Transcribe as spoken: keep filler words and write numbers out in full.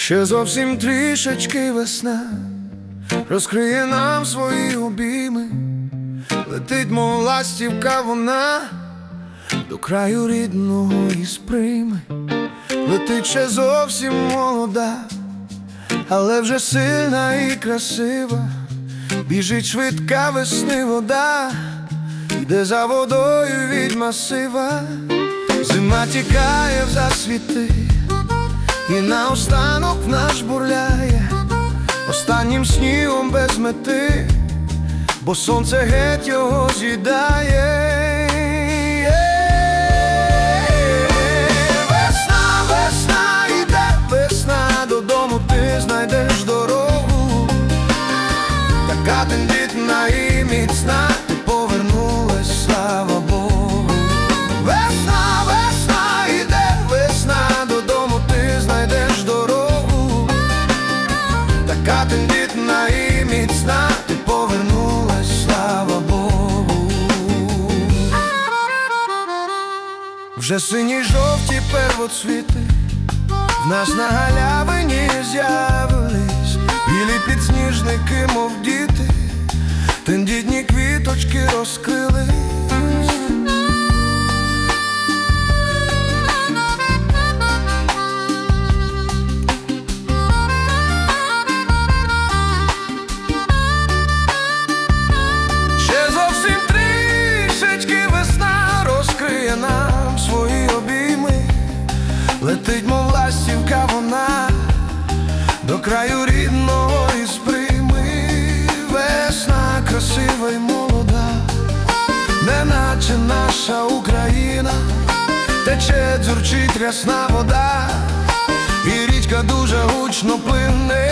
Ще зовсім трішечки весна розкриє нам свої обійми, летить, мов ластівка вона, до краю рідного і сприйме. Летить ще зовсім молода, але вже сильна і красива. Біжить швидка весни вода, йде за водою від масива. Зима тікає в засвіти, і наостанок наш бурляє останнім снігом без мети, бо сонце геть його з'їдає. Весна, весна, іде весна, додому ти знайдеш дорогу. Така тендітна і міцна, ти повернулась, слава Богу. Весна, весна, іде весна, додому ти знайдеш дорогу. Така тендітна і міцна, ти повернулась, слава Богу. Вже сині жовті первоцвіти в нас на галявині з'явились, білі підсніжники, мов діти, тендітні квіточки розкрились. Ще зовсім трішечки весна розкриє нам свої обійми, летить, мов ластівка вона, до краю рідного і сприйми. Весна красива й молода, неначе наша Україна, тече, дзюрчить рясна вода, і річка дуже гучно плине.